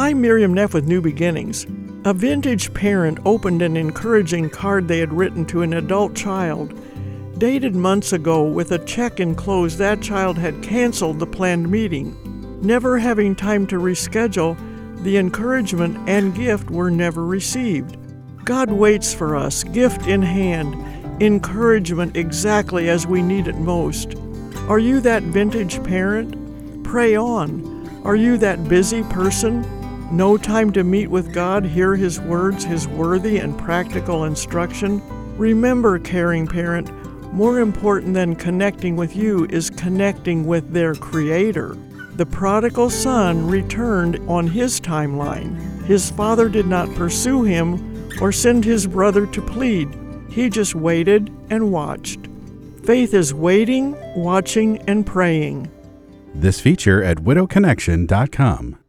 I'm Miriam Neff with New Beginnings. A vintage parent opened an encouraging card they had written to an adult child. Dated months ago, with a check enclosed, that child had canceled the planned meeting. Never having time to reschedule, the encouragement and gift were never received. God waits for us, gift in hand, encouragement exactly as we need it most. Are you that vintage parent? Pray on. Are you that busy person? No time to meet with God, hear His words, His worthy and practical instruction? Remember, caring parent, more important than connecting with you is connecting with their Creator. The prodigal son returned on his timeline. His father did not pursue him or send his brother to plead. He just waited and watched. Faith is waiting, watching, and praying. This feature at widowconnection.com.